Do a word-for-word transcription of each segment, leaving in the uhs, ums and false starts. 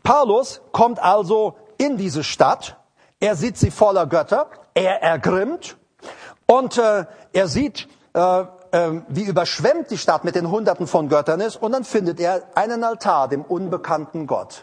Paulus kommt also in diese Stadt. Er sieht sie voller Götter. Er ergrimmt. Und äh, er sieht, äh, äh, wie überschwemmt die Stadt mit den Hunderten von Göttern ist. Und dann findet er einen Altar dem unbekannten Gott.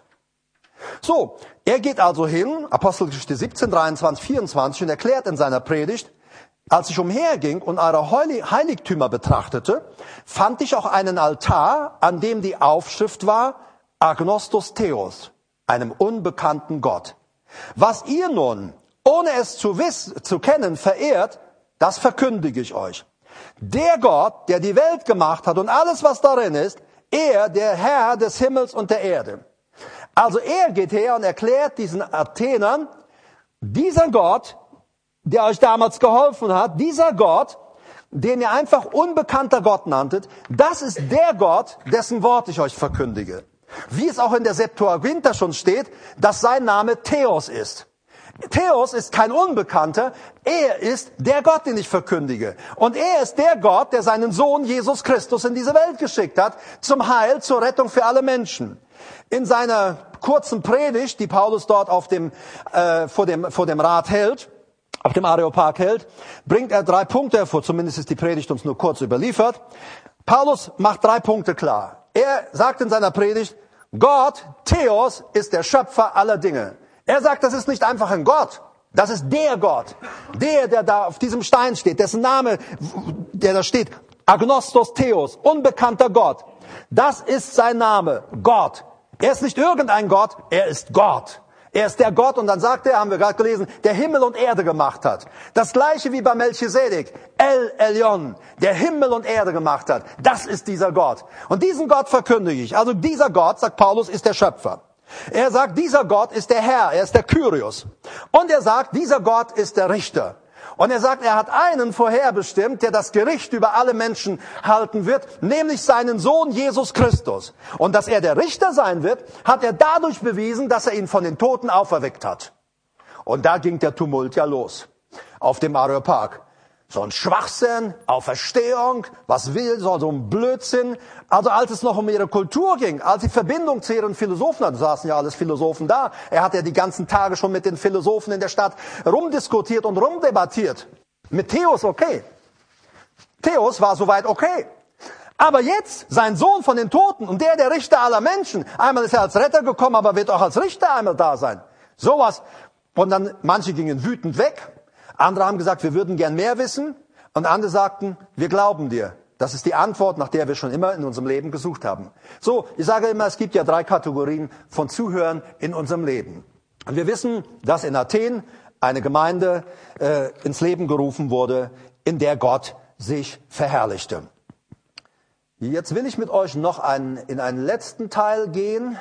So, er geht also hin, Apostelgeschichte siebzehn, dreiundzwanzig, vierundzwanzig, und erklärt in seiner Predigt: Als ich umherging und eure Heiligtümer betrachtete, fand ich auch einen Altar, an dem die Aufschrift war: Agnostos Theos, einem unbekannten Gott. Was ihr nun, ohne es zu wissen, zu kennen, verehrt, das verkündige ich euch. Der Gott, der die Welt gemacht hat und alles, was darin ist, er, der Herr des Himmels und der Erde. Also er geht her und erklärt diesen Athenern: Dieser Gott, der euch damals geholfen hat, dieser Gott, den ihr einfach unbekannter Gott nanntet, das ist der Gott, dessen Wort ich euch verkündige. Wie es auch in der Septuaginta schon steht, dass sein Name Theos ist. Theos ist kein Unbekannter, er ist der Gott, den ich verkündige. Und er ist der Gott, der seinen Sohn Jesus Christus in diese Welt geschickt hat, zum Heil, zur Rettung für alle Menschen. In seiner kurzen Predigt, die Paulus dort auf dem, äh, vor dem, vor dem Rat hält, auf dem Areopag hält, bringt er drei Punkte hervor, zumindest ist die Predigt uns nur kurz überliefert. Paulus macht drei Punkte klar. Er sagt in seiner Predigt, Gott, Theos, ist der Schöpfer aller Dinge. Er sagt, das ist nicht einfach ein Gott, das ist der Gott. Der, der da auf diesem Stein steht, dessen Name, der da steht, Agnostos Theos, unbekannter Gott. Das ist sein Name, Gott. Er ist nicht irgendein Gott, er ist Gott. Er ist der Gott, und dann sagt er, haben wir gerade gelesen, der Himmel und Erde gemacht hat. Das gleiche wie bei Melchisedek, El Elyon, der Himmel und Erde gemacht hat. Das ist dieser Gott. Und diesen Gott verkündige ich. Also dieser Gott, sagt Paulus, ist der Schöpfer. Er sagt, dieser Gott ist der Herr, er ist der Kyrios. Und er sagt, dieser Gott ist der Richter. Und er sagt, er hat einen vorherbestimmt, der das Gericht über alle Menschen halten wird, nämlich seinen Sohn Jesus Christus. Und dass er der Richter sein wird, hat er dadurch bewiesen, dass er ihn von den Toten auferweckt hat. Und da ging der Tumult ja los, auf dem Areopag. So ein Schwachsinn, Auferstehung, was will, so, so ein Blödsinn. Also als es noch um ihre Kultur ging, als die Verbindung zu ihren Philosophen hatten, saßen ja alles Philosophen da. Er hat ja die ganzen Tage schon mit den Philosophen in der Stadt rumdiskutiert und rumdebattiert. Mit Theos okay. Theos war soweit okay. Aber jetzt, sein Sohn von den Toten und der, der Richter aller Menschen. Einmal ist er als Retter gekommen, aber wird auch als Richter einmal da sein. Sowas. Und dann, manche gingen wütend weg. Andere haben gesagt, wir würden gern mehr wissen. Und andere sagten, wir glauben dir. Das ist die Antwort, nach der wir schon immer in unserem Leben gesucht haben. So, ich sage immer, es gibt ja drei Kategorien von Zuhörern in unserem Leben. Und wir wissen, dass in Athen eine Gemeinde äh, ins Leben gerufen wurde, in der Gott sich verherrlichte. Jetzt will ich mit euch noch einen, in einen letzten Teil gehen.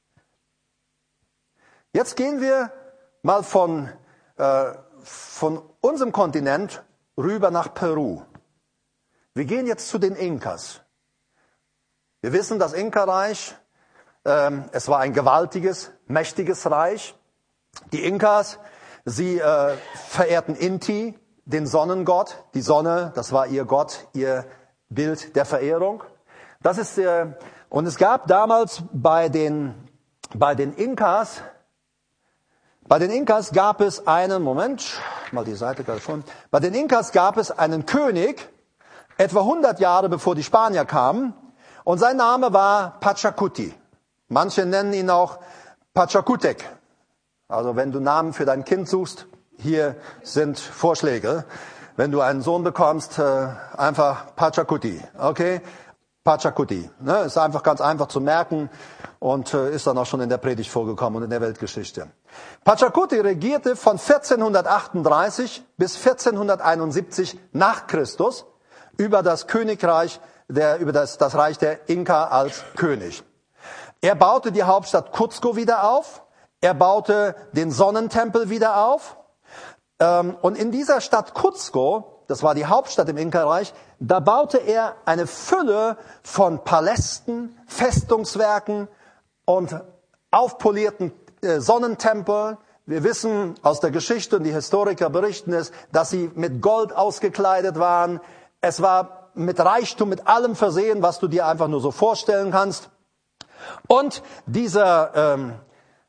Jetzt gehen wir mal von... Äh, von unserem Kontinent rüber nach Peru. Wir gehen jetzt zu den Inkas. Wir wissen, das Inka-Reich, ähm, es war ein gewaltiges, mächtiges Reich. Die Inkas, sie äh, verehrten Inti, den Sonnengott. Die Sonne, das war ihr Gott, ihr Bild der Verehrung. Das ist äh, und es gab damals bei den bei den Inkas Bei den Inkas gab es einen, Moment, mal die Seite gerade schon. Bei den Inkas gab es einen König, etwa hundert Jahre bevor die Spanier kamen, und sein Name war Pachacuti. Manche nennen ihn auch Pachacutec. Also wenn du Namen für dein Kind suchst, hier sind Vorschläge. Wenn du einen Sohn bekommst, einfach Pachacuti, okay? Pachacuti, ne? Ist einfach ganz einfach zu merken und äh, ist dann auch schon in der Predigt vorgekommen und in der Weltgeschichte. Pachacuti regierte von vierzehnhundertachtunddreißig bis vierzehnhunderteinundsiebzig nach Christus über das Königreich, der, über das, das Reich der Inka als König. Er baute die Hauptstadt Cuzco wieder auf, er baute den Sonnentempel wieder auf, ähm, und in dieser Stadt Cuzco, das war die Hauptstadt im Inka-Reich, da baute er eine Fülle von Palästen, Festungswerken und aufpolierten äh, Sonnentempeln. Wir wissen aus der Geschichte, und die Historiker berichten es, dass sie mit Gold ausgekleidet waren. Es war mit Reichtum, mit allem versehen, was du dir einfach nur so vorstellen kannst. Und dieser, ähm,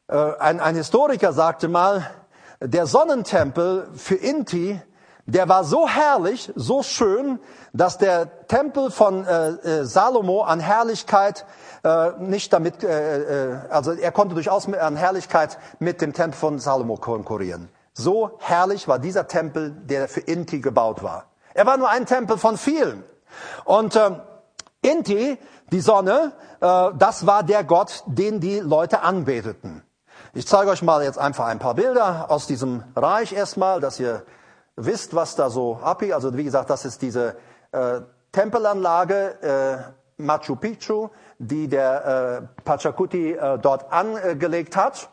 Ein, ein Historiker sagte mal, der Sonnentempel für Inti, der war so herrlich, so schön, dass der Tempel von äh, Salomo an Herrlichkeit äh, nicht damit, äh, äh, also er konnte durchaus an Herrlichkeit mit dem Tempel von Salomo konkurrieren. So herrlich war dieser Tempel, der für Inti gebaut war. Er war nur ein Tempel von vielen. Und äh, Inti, die Sonne, äh, das war der Gott, den die Leute anbeteten. Ich zeige euch mal jetzt einfach ein paar Bilder aus diesem Reich erstmal, dass ihr wisst, was da so abgeht. Also wie gesagt, das ist diese äh, Tempelanlage äh, Machu Picchu, die der äh, Pachacuti äh, dort angelegt hat.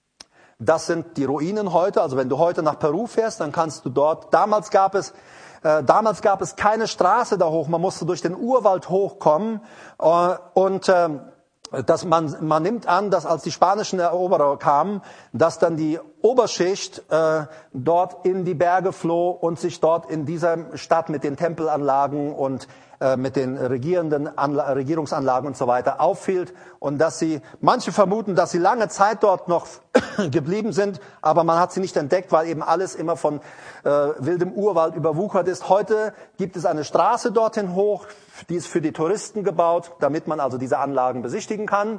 Das sind die Ruinen heute. Also wenn du heute nach Peru fährst, dann kannst du dort, damals gab es äh, damals gab es keine Straße da hoch, man musste durch den Urwald hochkommen äh, und äh, dass man, man nimmt an, dass als die spanischen Eroberer kamen, dass dann die Oberschicht äh, dort in die Berge floh und sich dort in dieser Stadt mit den Tempelanlagen und äh, mit den regierenden Anla- Regierungsanlagen und so weiter aufhielt und dass sie, manche vermuten, dass sie lange Zeit dort noch geblieben sind, aber man hat sie nicht entdeckt, weil eben alles immer von äh, wildem Urwald überwuchert ist. Heute gibt es eine Straße dorthin hoch, die ist für die Touristen gebaut, damit man also diese Anlagen besichtigen kann.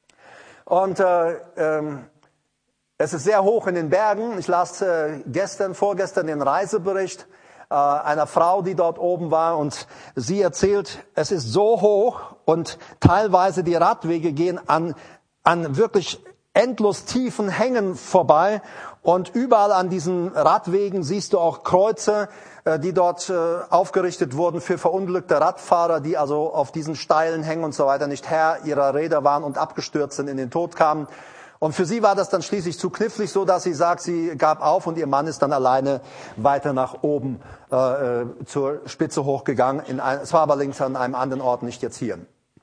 Und äh, ähm, es ist sehr hoch in den Bergen. Ich las äh, gestern, vorgestern den Reisebericht äh, einer Frau, die dort oben war, und sie erzählt, es ist so hoch und teilweise die Radwege gehen an, an wirklich endlos tiefen Hängen vorbei. Und überall an diesen Radwegen siehst du auch Kreuze, die dort aufgerichtet wurden für verunglückte Radfahrer, die also auf diesen steilen Hängen und so weiter nicht Herr ihrer Räder waren und abgestürzt sind, in den Tod kamen. Und für sie war das dann schließlich zu knifflig, so dass sie sagt, sie gab auf und ihr Mann ist dann alleine weiter nach oben äh, zur Spitze hochgegangen. In ein, es war aber links an einem anderen Ort, nicht jetzt hier.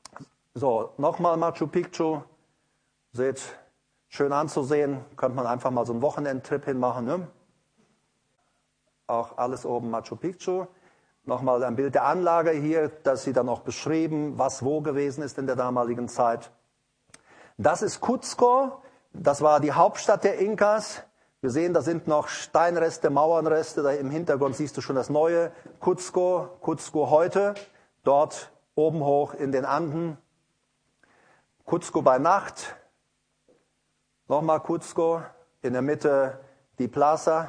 So, nochmal Machu Picchu. Seht, schön anzusehen. Könnte man einfach mal so einen Wochenendtrip hinmachen, ne? Auch alles oben Machu Picchu. Nochmal ein Bild der Anlage hier, dass sie dann auch beschrieben, was wo gewesen ist in der damaligen Zeit. Das ist Cuzco, das war die Hauptstadt der Inkas. Wir sehen, da sind noch Steinreste, Mauernreste, da im Hintergrund siehst du schon das neue Cuzco, Cuzco heute, dort oben hoch in den Anden. Cuzco bei Nacht, nochmal Cuzco, in der Mitte die Plaza.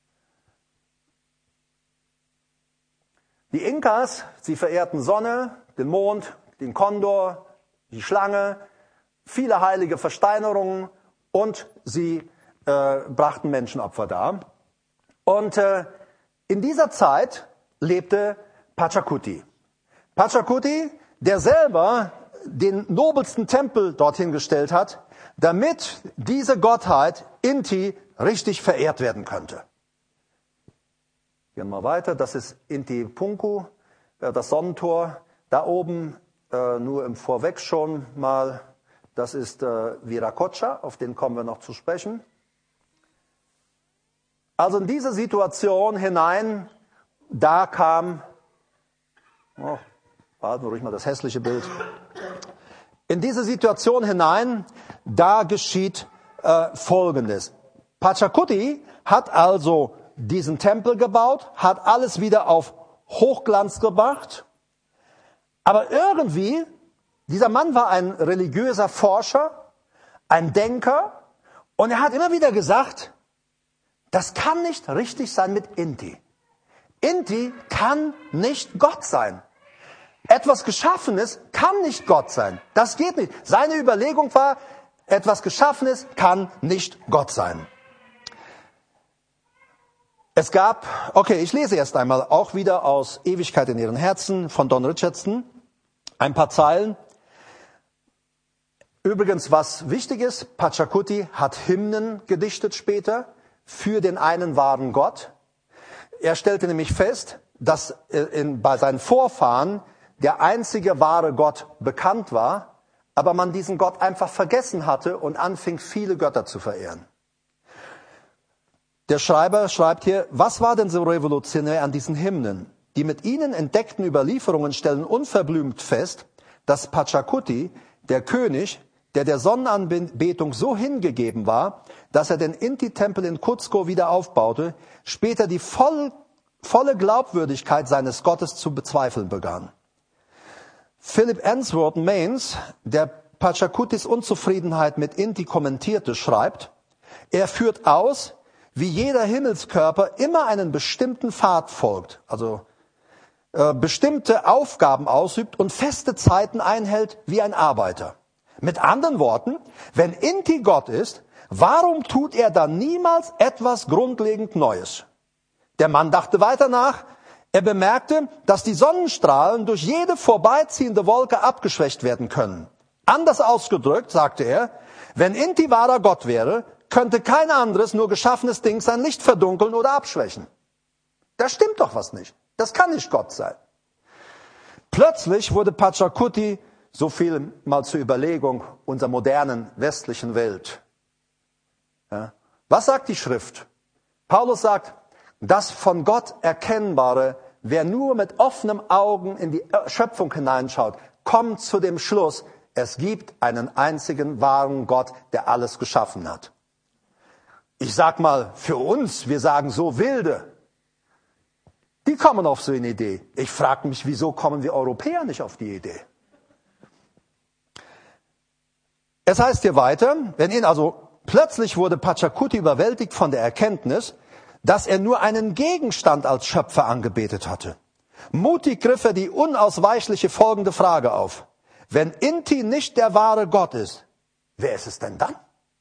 Die Inkas, sie verehrten Sonne, den Mond, den Kondor, die Schlange, viele heilige Versteinerungen und sie äh, brachten Menschenopfer dar. Und äh, in dieser Zeit lebte Pachacuti. Pachacuti, der selber den nobelsten Tempel dorthin gestellt hat, damit diese Gottheit Inti richtig verehrt werden könnte. Gehen wir weiter, das ist Intipunku, das Sonnentor. Da oben, äh, nur im Vorweg schon mal, das ist äh, Viracocha, auf den kommen wir noch zu sprechen. Also in diese Situation hinein, da kam, oh, warten wir ruhig mal das hässliche Bild. In diese Situation hinein, da geschieht äh, Folgendes. Pachacuti hat also diesen Tempel gebaut, hat alles wieder auf Hochglanz gebracht. Aber irgendwie, dieser Mann war ein religiöser Forscher, ein Denker, und er hat immer wieder gesagt, das kann nicht richtig sein mit Inti. Inti kann nicht Gott sein. Etwas Geschaffenes kann nicht Gott sein. Das geht nicht. Seine Überlegung war, etwas Geschaffenes kann nicht Gott sein. Es gab, okay, ich lese erst einmal auch wieder aus Ewigkeit in ihren Herzen von Don Richardson ein paar Zeilen. Übrigens, was wichtig ist, Pachacuti hat Hymnen gedichtet später für den einen wahren Gott. Er stellte nämlich fest, dass in, bei seinen Vorfahren der einzige wahre Gott bekannt war, aber man diesen Gott einfach vergessen hatte und anfing, viele Götter zu verehren. Der Schreiber schreibt hier, was war denn so revolutionär an diesen Hymnen? Die mit ihnen entdeckten Überlieferungen stellen unverblümt fest, dass Pachacuti, der König, der der Sonnenanbetung so hingegeben war, dass er den Inti-Tempel in Kuzco wieder aufbaute, später die voll, volle Glaubwürdigkeit seines Gottes zu bezweifeln begann. Philip Answorth Maines, der Pachacutis Unzufriedenheit mit Inti kommentierte, schreibt, er führt aus, wie jeder Himmelskörper immer einen bestimmten Pfad folgt, also äh, bestimmte Aufgaben ausübt und feste Zeiten einhält wie ein Arbeiter. Mit anderen Worten, wenn Inti Gott ist, warum tut er dann niemals etwas grundlegend Neues? Der Mann dachte weiter nach. Er bemerkte, dass die Sonnenstrahlen durch jede vorbeiziehende Wolke abgeschwächt werden können. Anders ausgedrückt, sagte er, wenn Inti wahrer Gott wäre, könnte kein anderes, nur geschaffenes Ding sein Licht verdunkeln oder abschwächen. Da stimmt doch was nicht. Das kann nicht Gott sein. Plötzlich wurde Pachacuti, so viel mal zur Überlegung unserer modernen westlichen Welt. Ja. Was sagt die Schrift? Paulus sagt, das von Gott Erkennbare, wer nur mit offenen Augen in die Schöpfung hineinschaut, kommt zu dem Schluss, es gibt einen einzigen wahren Gott, der alles geschaffen hat. Ich sag mal, für uns, wir sagen so Wilde, die kommen auf so eine Idee. Ich frage mich, wieso kommen wir Europäer nicht auf die Idee? Es heißt hier weiter, wenn ihn also plötzlich wurde Pachacuti überwältigt von der Erkenntnis, dass er nur einen Gegenstand als Schöpfer angebetet hatte. Mutig griff er die unausweichliche folgende Frage auf. Wenn Inti nicht der wahre Gott ist, wer ist es denn dann?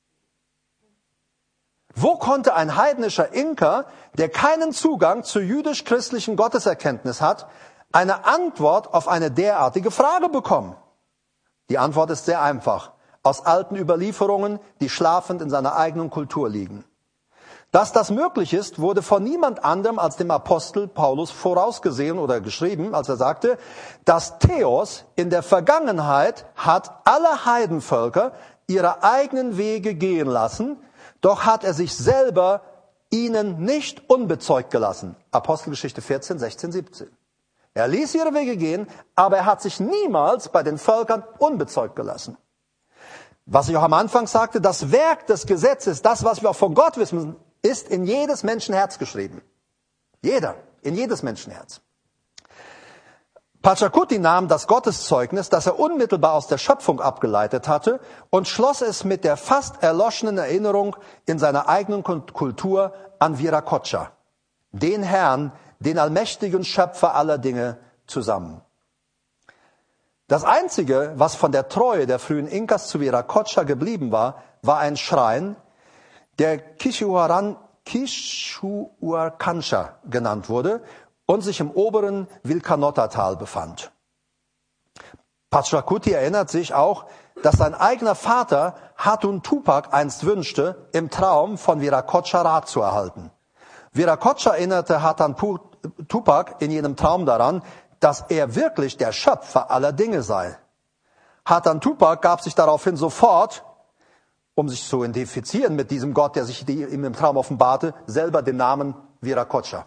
Wo konnte ein heidnischer Inka, der keinen Zugang zur jüdisch-christlichen Gotteserkenntnis hat, eine Antwort auf eine derartige Frage bekommen? Die Antwort ist sehr einfach. Aus alten Überlieferungen, die schlafend in seiner eigenen Kultur liegen. Dass das möglich ist, wurde von niemand anderem als dem Apostel Paulus vorausgesehen oder geschrieben, als er sagte, dass Theos in der Vergangenheit hat alle Heidenvölker ihre eigenen Wege gehen lassen, doch hat er sich selber ihnen nicht unbezeugt gelassen. Apostelgeschichte vierzehn, sechzehn, siebzehn. Er ließ ihre Wege gehen, aber er hat sich niemals bei den Völkern unbezeugt gelassen. Was ich auch am Anfang sagte, das Werk des Gesetzes, das, was wir auch von Gott wissen, ist in jedes Menschenherz geschrieben. Jeder, in jedes Menschenherz. Pachacuti nahm das Gotteszeugnis, das er unmittelbar aus der Schöpfung abgeleitet hatte, und schloss es mit der fast erloschenen Erinnerung in seiner eigenen Kultur an Viracocha, den Herrn, den allmächtigen Schöpfer aller Dinge, zusammen. Das Einzige, was von der Treue der frühen Inkas zu Viracocha geblieben war, war ein Schrein, der Quichuaran, Quichuarcancha genannt wurde und sich im oberen Vilcanota-Tal befand. Pachacuti erinnert sich auch, dass sein eigener Vater Hatun Tupac einst wünschte, im Traum von Viracocha Rat zu erhalten. Viracocha erinnerte Hatun Tupac in jenem Traum daran, dass er wirklich der Schöpfer aller Dinge sei. Hatun Tupac gab sich daraufhin sofort, um sich zu identifizieren mit diesem Gott, der sich ihm im Traum offenbarte, selber den Namen Viracocha.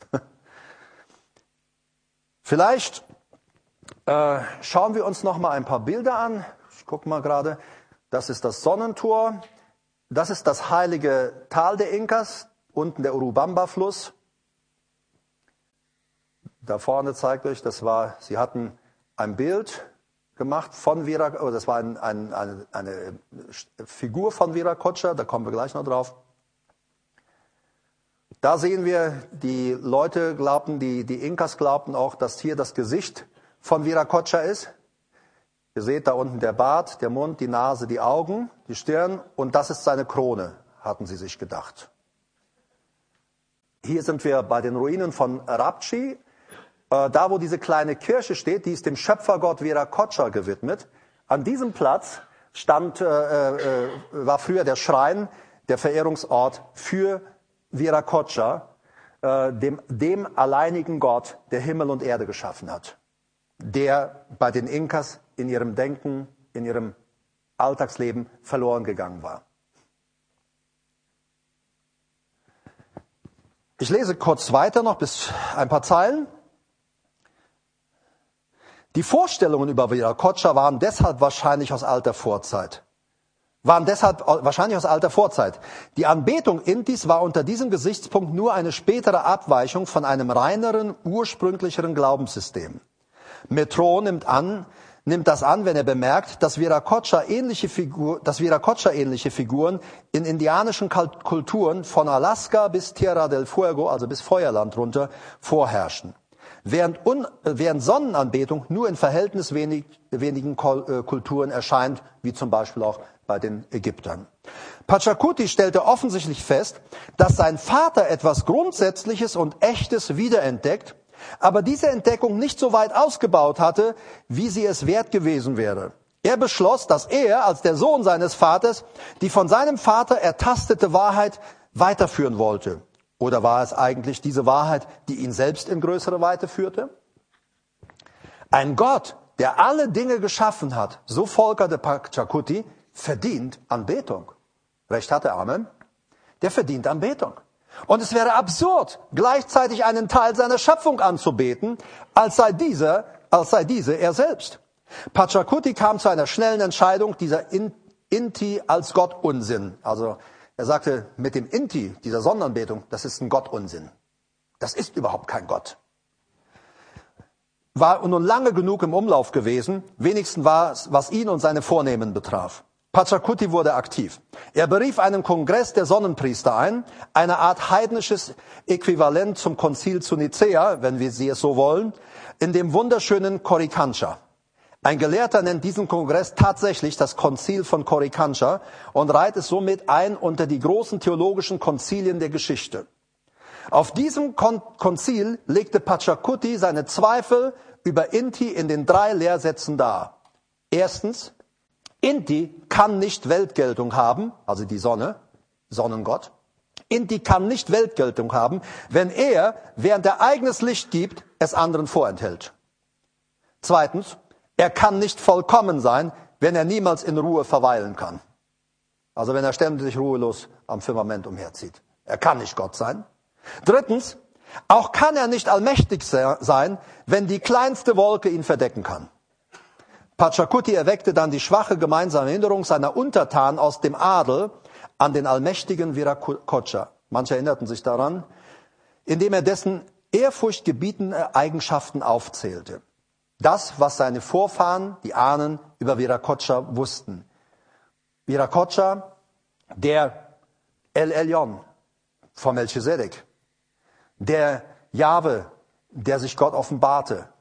Vielleicht äh, schauen wir uns noch mal ein paar Bilder an. Ich gucke mal gerade. Das ist das Sonnentor. Das ist das heilige Tal der Inkas, unten der Urubamba-Fluss. Da vorne zeigt euch, das war, sie hatten ein Bild gemacht von Viracocha, oh, das war ein, ein, eine, eine Figur von Viracocha, da kommen wir gleich noch drauf. Da sehen wir, die Leute glaubten, die, die Inkas glaubten auch, dass hier das Gesicht von Viracocha ist. Ihr seht da unten der Bart, der Mund, die Nase, die Augen, die Stirn, und das ist seine Krone, hatten sie sich gedacht. Hier sind wir bei den Ruinen von Rapchi. Da, wo diese kleine Kirche steht, die ist dem Schöpfergott Viracocha gewidmet. An diesem Platz stand, äh, äh, war früher der Schrein, der Verehrungsort für Viracocha, äh, dem, dem alleinigen Gott, der Himmel und Erde geschaffen hat, der bei den Inkas in ihrem Denken, in ihrem Alltagsleben verloren gegangen war. Ich lese kurz weiter noch bis ein paar Zeilen. Die Vorstellungen über Viracocha waren deshalb wahrscheinlich aus alter Vorzeit. waren deshalb wahrscheinlich aus alter Vorzeit. Die Anbetung Intis war unter diesem Gesichtspunkt nur eine spätere Abweichung von einem reineren, ursprünglicheren Glaubenssystem. Metron nimmt an, nimmt das an, wenn er bemerkt, dass Viracocha ähnliche Figur, dass Viracocha ähnliche Figuren in indianischen Kulturen von Alaska bis Tierra del Fuego, also bis Feuerland runter, vorherrschen. Während, Un, während Sonnenanbetung nur in verhältnis wenig, wenigen Kulturen erscheint, wie zum Beispiel auch bei den Ägyptern. Pachacuti stellte offensichtlich fest, dass sein Vater etwas Grundsätzliches und Echtes wiederentdeckt, aber diese Entdeckung nicht so weit ausgebaut hatte, wie sie es wert gewesen wäre. Er beschloss, dass er als der Sohn seines Vaters die von seinem Vater ertastete Wahrheit weiterführen wollte. Oder war es eigentlich diese Wahrheit, die ihn selbst in größere Weite führte? Ein Gott, der alle Dinge geschaffen hat, so Volker de Pachacuti, verdient Anbetung. Recht hat er, Amen. Der verdient Anbetung. Und es wäre absurd, gleichzeitig einen Teil seiner Schöpfung anzubeten, als sei dieser, als sei diese er selbst. Pachacuti kam zu einer schnellen Entscheidung, dieser Inti als Gott Unsinn. Also er sagte, mit dem Inti, dieser Sonnenanbetung, das ist ein Gott-Unsinn. Das ist überhaupt kein Gott. War nun lange genug im Umlauf gewesen, wenigstens war es, was ihn und seine Vornehmen betraf. Pachacuti wurde aktiv. Er berief einen Kongress der Sonnenpriester ein, eine Art heidnisches Äquivalent zum Konzil zu Nicäa, wenn wir sie es so wollen, in dem wunderschönen Coricancha. Ein Gelehrter nennt diesen Kongress tatsächlich das Konzil von Coricancha und reiht es somit ein unter die großen theologischen Konzilien der Geschichte. Auf diesem Kon- Konzil legte Pachacuti seine Zweifel über Inti in den drei Lehrsätzen dar. Erstens, Inti kann nicht Weltgeltung haben, also die Sonne, Sonnengott. Inti kann nicht Weltgeltung haben, wenn er, während er eigenes Licht gibt, es anderen vorenthält. Zweitens, er kann nicht vollkommen sein, wenn er niemals in Ruhe verweilen kann. Also wenn er ständig ruhelos am Firmament umherzieht. Er kann nicht Gott sein. Drittens, auch kann er nicht allmächtig sein, wenn die kleinste Wolke ihn verdecken kann. Pachacuti erweckte dann die schwache gemeinsame Erinnerung seiner Untertanen aus dem Adel an den allmächtigen Viracocha. Manche erinnerten sich daran, indem er dessen ehrfurchtgebietende Eigenschaften aufzählte. Das, was seine Vorfahren, die Ahnen, über Viracocha wussten. Viracocha, der El Elyon von Melchisedek, der Jahwe, der sich Gott offenbarte.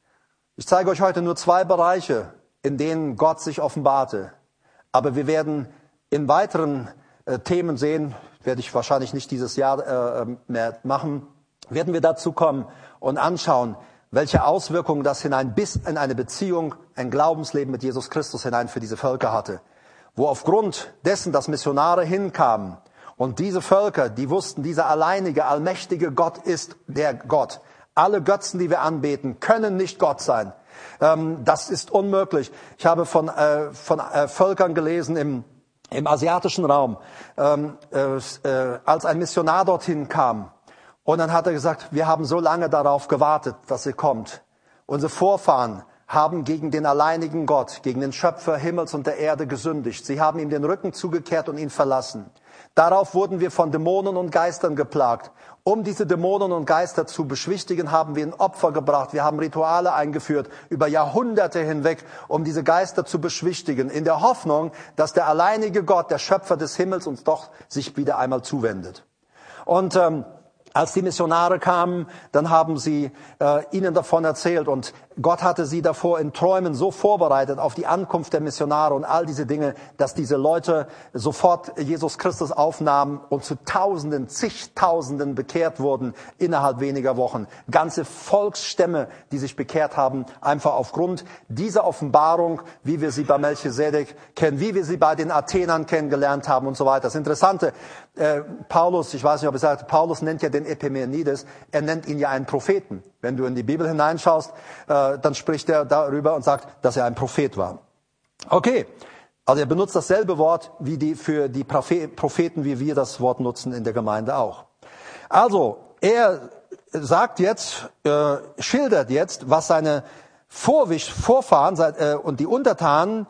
Ich zeige euch heute nur zwei Bereiche, in denen Gott sich offenbarte. Aber wir werden in weiteren äh, Themen sehen, werde ich wahrscheinlich nicht dieses Jahr äh, mehr machen, werden wir dazu kommen und anschauen, welche Auswirkungen das hinein bis in eine Beziehung, ein Glaubensleben mit Jesus Christus hinein für diese Völker hatte. Wo aufgrund dessen, dass Missionare hinkamen und diese Völker, die wussten, dieser alleinige, allmächtige Gott ist der Gott. Alle Götzen, die wir anbeten, können nicht Gott sein. Ähm, das ist unmöglich. Ich habe von, äh, von äh, Völkern gelesen im, im asiatischen Raum, ähm, äh, äh, als ein Missionar dorthin kam. Und dann hat er gesagt, wir haben so lange darauf gewartet, dass ihr kommt. Unsere Vorfahren haben gegen den alleinigen Gott, gegen den Schöpfer Himmels und der Erde gesündigt. Sie haben ihm den Rücken zugekehrt und ihn verlassen. Darauf wurden wir von Dämonen und Geistern geplagt. Um diese Dämonen und Geister zu beschwichtigen, haben wir ein Opfer gebracht. Wir haben Rituale eingeführt über Jahrhunderte hinweg, um diese Geister zu beschwichtigen, in der Hoffnung, dass der alleinige Gott, der Schöpfer des Himmels, uns doch sich wieder einmal zuwendet. Und ähm, als die Missionare kamen, dann haben sie äh, ihnen davon erzählt und Gott hatte sie davor in Träumen so vorbereitet auf die Ankunft der Missionare und all diese Dinge, dass diese Leute sofort Jesus Christus aufnahmen und zu Tausenden, zigtausenden bekehrt wurden innerhalb weniger Wochen. Ganze Volksstämme, die sich bekehrt haben, einfach aufgrund dieser Offenbarung, wie wir sie bei Melchisedek kennen, wie wir sie bei den Athenern kennengelernt haben und so weiter. Das Interessante, äh, Paulus, ich weiß nicht, ob ich sagte, Paulus nennt ja den Epimenides, er nennt ihn ja einen Propheten. Wenn du in die Bibel hineinschaust, äh, dann spricht er darüber und sagt, dass er ein Prophet war. Okay, also er benutzt dasselbe Wort wie die für die Propheten, wie wir das Wort nutzen in der Gemeinde auch. Also, er sagt jetzt, äh, schildert jetzt, was seine Vorwisch, Vorfahren äh, und die Untertanen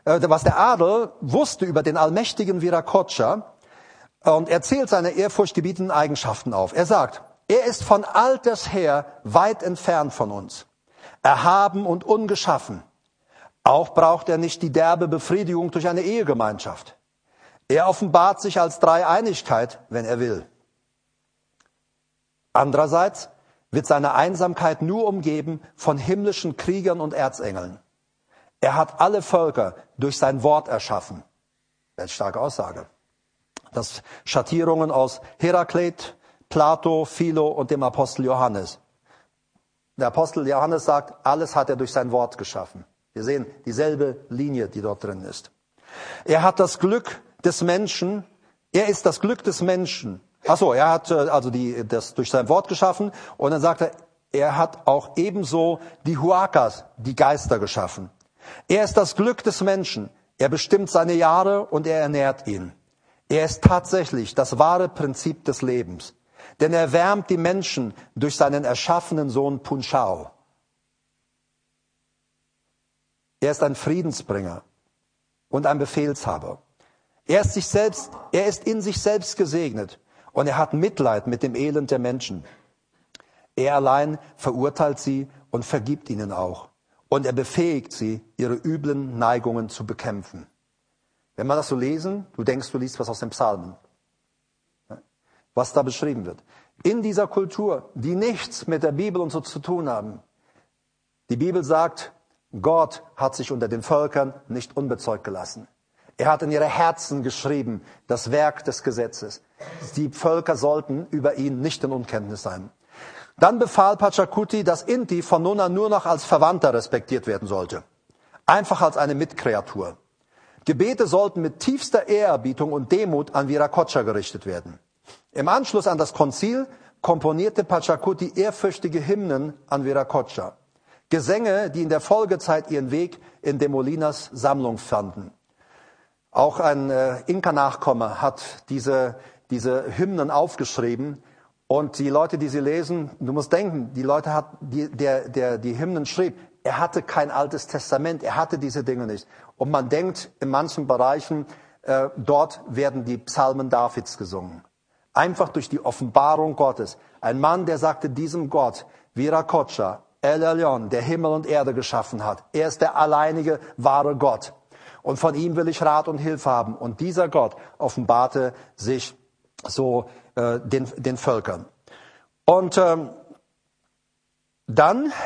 äh, was der Adel wusste über den allmächtigen Viracocha und er zählt seine ehrfurchtgebietenden Eigenschaften auf. Er sagt, er ist von alters her weit entfernt von uns, erhaben und ungeschaffen. Auch braucht er nicht die derbe Befriedigung durch eine Ehegemeinschaft. Er offenbart sich als Dreieinigkeit, wenn er will. Andererseits wird seine Einsamkeit nur umgeben von himmlischen Kriegern und Erzengeln. Er hat alle Völker durch sein Wort erschaffen. Welch starke Aussage. Das Schattierungen aus Heraklet, Plato, Philo und dem Apostel Johannes. Der Apostel Johannes sagt, alles hat er durch sein Wort geschaffen. Wir sehen dieselbe Linie, die dort drin ist. Er hat das Glück des Menschen, er ist das Glück des Menschen. Ach so, er hat also die, das durch sein Wort geschaffen und dann sagt er, er hat auch ebenso die Huacas, die Geister geschaffen. Er ist das Glück des Menschen. Er bestimmt seine Jahre und er ernährt ihn. Er ist tatsächlich das wahre Prinzip des Lebens. Denn er wärmt die Menschen durch seinen erschaffenen Sohn Punchao. Er ist ein Friedensbringer und ein Befehlshaber. Er ist sich selbst, er ist in sich selbst gesegnet und er hat Mitleid mit dem Elend der Menschen. Er allein verurteilt sie und vergibt ihnen auch. Und er befähigt sie, ihre üblen Neigungen zu bekämpfen. Wenn man das so lesen, du denkst, du liest was aus den Psalmen. Was da beschrieben wird. In dieser Kultur, die nichts mit der Bibel und so zu tun haben. Die Bibel sagt, Gott hat sich unter den Völkern nicht unbezeugt gelassen. Er hat in ihre Herzen geschrieben, das Werk des Gesetzes. Die Völker sollten über ihn nicht in Unkenntnis sein. Dann befahl Pachacuti, dass Inti von nun an nur noch als Verwandter respektiert werden sollte. Einfach als eine Mitkreatur. Gebete sollten mit tiefster Ehrerbietung und Demut an Viracocha gerichtet werden. Im Anschluss an das Konzil komponierte Pachacuti ehrfürchtige Hymnen an Viracocha. Gesänge, die in der Folgezeit ihren Weg in de Molinas Sammlung fanden. Auch ein äh, Inka-Nachkomme hat diese, diese Hymnen aufgeschrieben. Und die Leute, die sie lesen, du musst denken, die Leute hat, die, der, der die Hymnen schrieb, er hatte kein altes Testament, er hatte diese Dinge nicht. Und man denkt, in manchen Bereichen, äh, dort werden die Psalmen Davids gesungen. Einfach durch die Offenbarung Gottes. Ein Mann, der sagte diesem Gott, Viracocha, El Elyon, der Himmel und Erde geschaffen hat. Er ist der alleinige, wahre Gott. Und von ihm will ich Rat und Hilfe haben. Und dieser Gott offenbarte sich so äh, den, den Völkern. Und ähm, dann,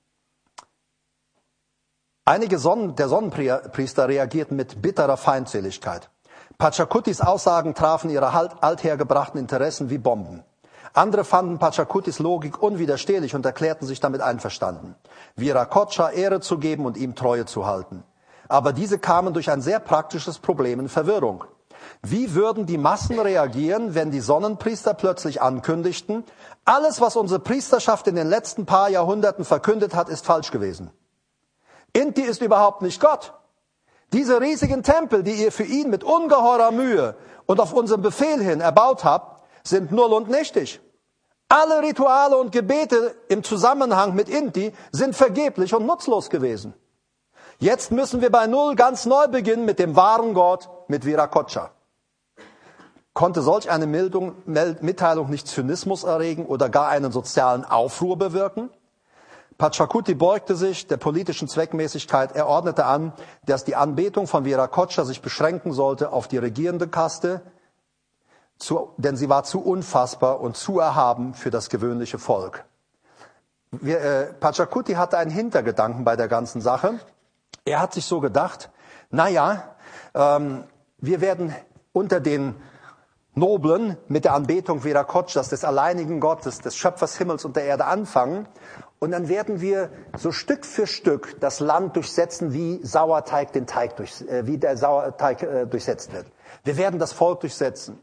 einige Sonnen, der Sonnenpriester reagierten mit bitterer Feindseligkeit. Pachacutis Aussagen trafen ihre alt, althergebrachten Interessen wie Bomben. Andere fanden Pachacutis Logik unwiderstehlich und erklärten sich damit einverstanden, Viracocha Ehre zu geben und ihm Treue zu halten. Aber diese kamen durch ein sehr praktisches Problem in Verwirrung. Wie würden die Massen reagieren, wenn die Sonnenpriester plötzlich ankündigten, alles, was unsere Priesterschaft in den letzten paar Jahrhunderten verkündet hat, ist falsch gewesen? Inti ist überhaupt nicht Gott. Diese riesigen Tempel, die ihr für ihn mit ungeheurer Mühe und auf unseren Befehl hin erbaut habt, sind null und nichtig. Alle Rituale und Gebete im Zusammenhang mit Inti sind vergeblich und nutzlos gewesen. Jetzt müssen wir bei Null ganz neu beginnen mit dem wahren Gott, mit Viracocha. Konnte solch eine Meldung, Mitteilung nicht Zynismus erregen oder gar einen sozialen Aufruhr bewirken? Pachacuti beugte sich der politischen Zweckmäßigkeit. Er ordnete an, dass die Anbetung von Viracocha sich beschränken sollte auf die regierende Kaste, zu, denn sie war zu unfassbar und zu erhaben für das gewöhnliche Volk. Wir, äh, Pachacuti hatte einen Hintergedanken bei der ganzen Sache. Er hat sich so gedacht, naja, ähm, wir werden unter den Noblen mit der Anbetung Viracochas, des alleinigen Gottes, des Schöpfers Himmels und der Erde anfangen. Und dann werden wir so Stück für Stück das Land durchsetzen, wie Sauerteig den Teig durch, äh, wie der Sauerteig äh, durchsetzt wird. Wir werden das Volk durchsetzen.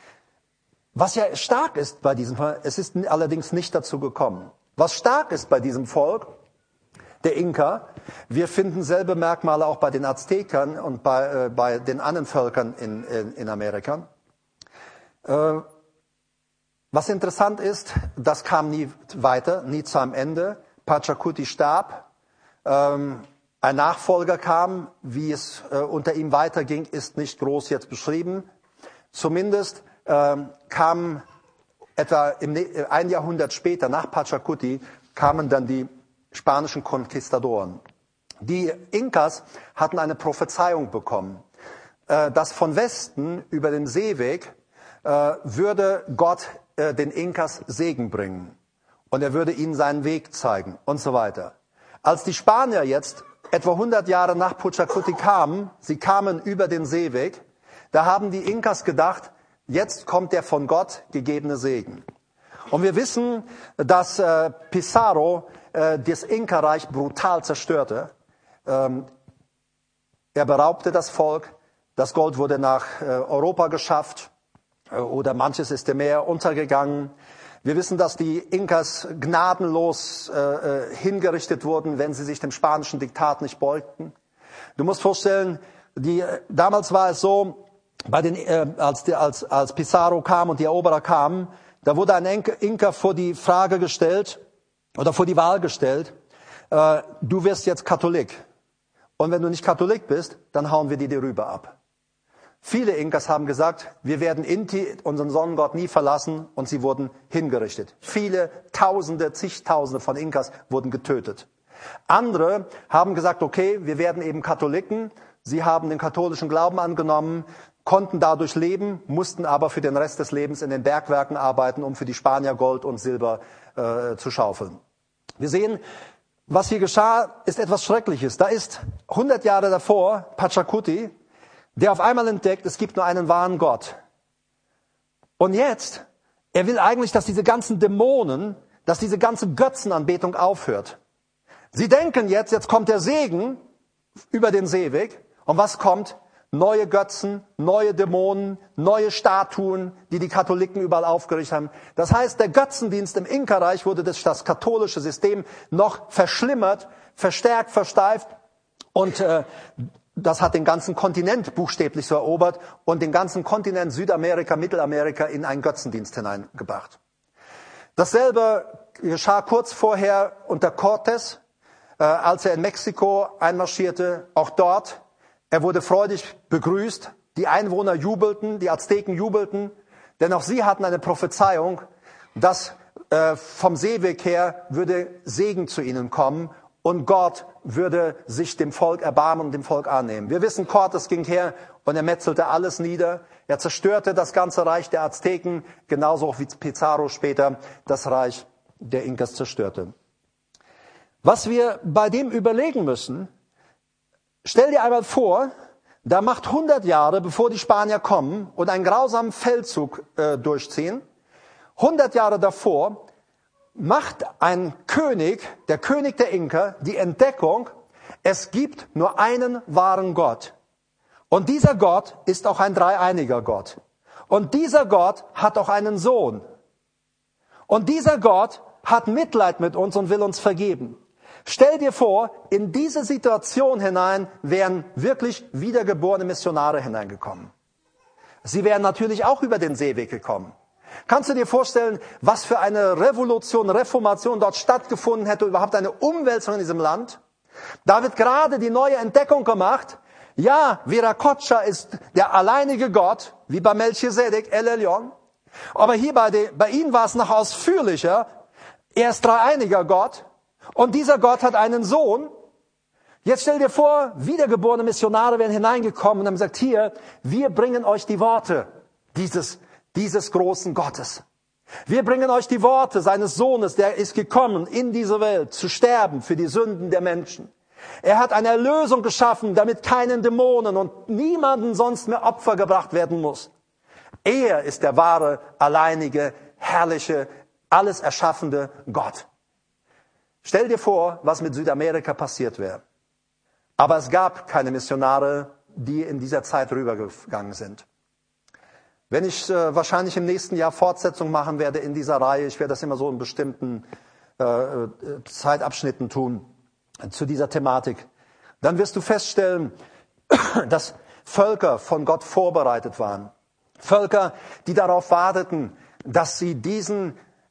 Was ja stark ist bei diesem Volk, es ist allerdings nicht dazu gekommen. Was stark ist bei diesem Volk, der Inka, wir finden selbe Merkmale auch bei den Aztekern und bei, äh, bei den anderen Völkern in, in, in Amerika. Äh, was interessant ist, das kam nie weiter, nie zu einem Ende. Pachacuti starb. Ähm, ein Nachfolger kam. Wie es äh, unter ihm weiterging, ist nicht groß jetzt beschrieben. Zumindest äh, kam etwa im, ein Jahrhundert später, nach Pachacuti, kamen dann die spanischen Konquistadoren. Die Inkas hatten eine Prophezeiung bekommen, äh, dass von Westen über den Seeweg äh, würde Gott äh, den Inkas Segen bringen. Und er würde ihnen seinen Weg zeigen und so weiter. Als die Spanier jetzt etwa hundert Jahre nach Pachacuti kamen, sie kamen über den Seeweg, da haben die Inkas gedacht, jetzt kommt der von Gott gegebene Segen. Und wir wissen, dass äh, Pizarro äh, das Inka-Reich brutal zerstörte. Ähm, er beraubte das Volk, das Gold wurde nach äh, Europa geschafft äh, oder manches ist im Meer untergegangen. Wir wissen, dass die Inkas gnadenlos äh, hingerichtet wurden, wenn sie sich dem spanischen Diktat nicht beugten. Du musst vorstellen, die, damals war es so, bei den, äh, als, die, als, als Pizarro kam und die Eroberer kamen, da wurde ein Inka vor die Frage gestellt oder vor die Wahl gestellt, äh, du wirst jetzt Katholik. Und wenn du nicht Katholik bist, dann hauen wir dir die Rübe ab. Viele Inkas haben gesagt, wir werden Inti, unseren Sonnengott, nie verlassen, und sie wurden hingerichtet. Viele Tausende, zigtausende von Inkas wurden getötet. Andere haben gesagt, okay, wir werden eben Katholiken. Sie haben den katholischen Glauben angenommen, konnten dadurch leben, mussten aber für den Rest des Lebens in den Bergwerken arbeiten, um für die Spanier Gold und Silber äh, zu schaufeln. Wir sehen, was hier geschah, ist etwas Schreckliches. Da ist hundert Jahre davor Pachacuti, der auf einmal entdeckt, es gibt nur einen wahren Gott. Und jetzt, er will eigentlich, dass diese ganzen Dämonen, dass diese ganze Götzenanbetung aufhört. Sie denken jetzt, jetzt kommt der Segen über den Seeweg. Und was kommt? Neue Götzen, neue Dämonen, neue Statuen, die die Katholiken überall aufgerichtet haben. Das heißt, der Götzendienst im Inka-Reich wurde durch das katholische System noch verschlimmert, verstärkt, versteift. Und äh, das hat den ganzen Kontinent buchstäblich so erobert und den ganzen Kontinent Südamerika, Mittelamerika in einen Götzendienst hineingebracht. Dasselbe geschah kurz vorher unter Cortés, äh, als er in Mexiko einmarschierte. Auch dort, er wurde freudig begrüßt. Die Einwohner jubelten, die Azteken jubelten, denn auch sie hatten eine Prophezeiung, dass äh, vom Seeweg her würde Segen zu ihnen kommen. Und Gott würde sich dem Volk erbarmen und dem Volk annehmen. Wir wissen, Cortés ging her und er metzelte alles nieder. Er zerstörte das ganze Reich der Azteken, genauso auch wie Pizarro später das Reich der Inkas zerstörte. Was wir bei dem überlegen müssen, stell dir einmal vor, da macht hundert Jahre, bevor die Spanier kommen und einen grausamen Feldzug äh, durchziehen, hundert Jahre davor, macht ein König, der König der Inka, die Entdeckung, es gibt nur einen wahren Gott. Und dieser Gott ist auch ein dreieiniger Gott. Und dieser Gott hat auch einen Sohn. Und dieser Gott hat Mitleid mit uns und will uns vergeben. Stell dir vor, in diese Situation hinein wären wirklich wiedergeborene Missionare hineingekommen. Sie wären natürlich auch über den Seeweg gekommen. Kannst du dir vorstellen, was für eine Revolution, Reformation dort stattgefunden hätte, überhaupt eine Umwälzung in diesem Land? Da wird gerade die neue Entdeckung gemacht. Ja, Viracocha ist der alleinige Gott, wie bei Melchisedek, El Elyon. Aber hier bei, de, bei ihnen war es noch ausführlicher. Er ist dreieiniger Gott und dieser Gott hat einen Sohn. Jetzt stell dir vor, wiedergeborene Missionare wären hineingekommen und haben gesagt, hier, wir bringen euch die Worte dieses dieses großen Gottes. Wir bringen euch die Worte seines Sohnes, der ist gekommen in diese Welt, zu sterben für die Sünden der Menschen. Er hat eine Erlösung geschaffen, damit keinen Dämonen und niemanden sonst mehr Opfer gebracht werden muss. Er ist der wahre, alleinige, herrliche, alles erschaffende Gott. Stell dir vor, was mit Südamerika passiert wäre. Aber es gab keine Missionare, die in dieser Zeit rübergegangen sind. Wenn ich äh, wahrscheinlich im nächsten Jahr Fortsetzung machen werde in dieser Reihe, ich werde das immer so in bestimmten äh, Zeitabschnitten tun, äh, zu dieser Thematik, dann wirst du feststellen, dass Völker von Gott vorbereitet waren. Völker, die darauf warteten, dass sie diesen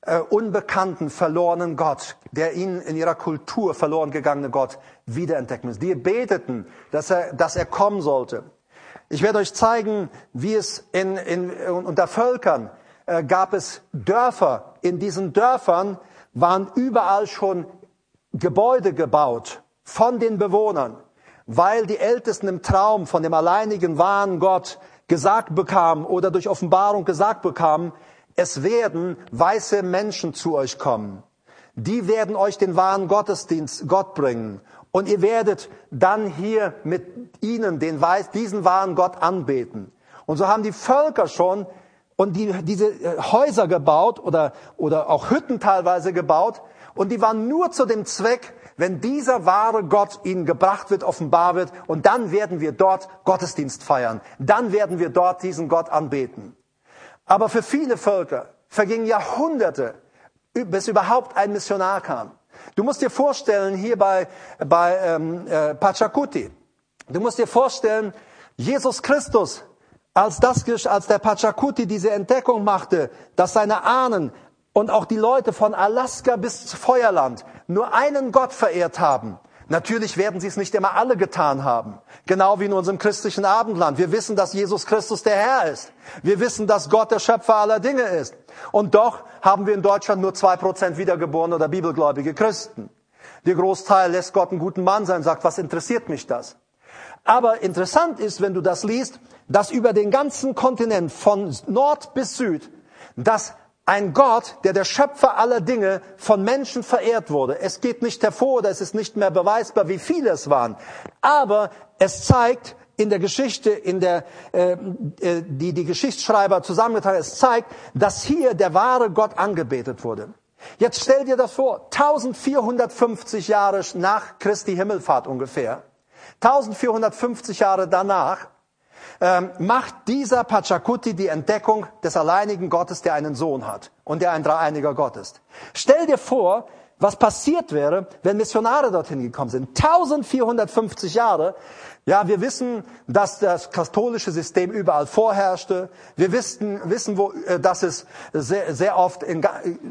äh, unbekannten, verlorenen Gott, der ihnen in ihrer Kultur verloren gegangene Gott wiederentdecken müssen. Die beteten, dass er, dass er kommen sollte. Ich werde euch zeigen, wie es in, in, unter Völkern äh, gab es Dörfer. In diesen Dörfern waren überall schon Gebäude gebaut von den Bewohnern, weil die Ältesten im Traum von dem alleinigen wahren Gott gesagt bekamen oder durch Offenbarung gesagt bekamen, es werden weiße Menschen zu euch kommen. Die werden euch den wahren Gottesdienst, Gott bringen. Und ihr werdet dann hier mit ihnen den Weiß, diesen wahren Gott anbeten. Und so haben die Völker schon und die, diese Häuser gebaut oder, oder auch Hütten teilweise gebaut. Und die waren nur zu dem Zweck, wenn dieser wahre Gott ihnen gebracht wird, offenbar wird. Und dann werden wir dort Gottesdienst feiern. Dann werden wir dort diesen Gott anbeten. Aber für viele Völker vergingen Jahrhunderte, bis überhaupt ein Missionar kam. Du musst dir vorstellen, hier bei, bei ähm, äh, Pachacuti, du musst dir vorstellen, Jesus Christus, als, das, als der Pachacuti diese Entdeckung machte, dass seine Ahnen und auch die Leute von Alaska bis zu Feuerland nur einen Gott verehrt haben. Natürlich werden sie es nicht immer alle getan haben. Genau wie in unserem christlichen Abendland. Wir wissen, dass Jesus Christus der Herr ist. Wir wissen, dass Gott der Schöpfer aller Dinge ist. Und doch haben wir in Deutschland nur zwei Prozent wiedergeborene oder bibelgläubige Christen. Der Großteil lässt Gott einen guten Mann sein, sagt, was interessiert mich das? Aber interessant ist, wenn du das liest, dass über den ganzen Kontinent von Nord bis Süd, dass ein Gott, der der Schöpfer aller Dinge von Menschen verehrt wurde. Es geht nicht hervor, oder es ist nicht mehr beweisbar, wie viele es waren. Aber es zeigt in der Geschichte, in der äh, die die Geschichtsschreiber zusammengetragen haben, es zeigt, dass hier der wahre Gott angebetet wurde. Jetzt stell dir das vor, eintausendvierhundertfünfzig Jahre nach Christi Himmelfahrt ungefähr, eintausendvierhundertfünfzig Jahre danach, Ähm, macht dieser Pachacuti die Entdeckung des alleinigen Gottes, der einen Sohn hat und der ein dreieiniger Gott ist. Stell dir vor, was passiert wäre, wenn Missionare dorthin gekommen sind. eintausendvierhundertfünfzig Jahre. Ja, wir wissen, dass das katholische System überall vorherrschte. Wir wissen, wissen wo, dass es sehr, sehr oft in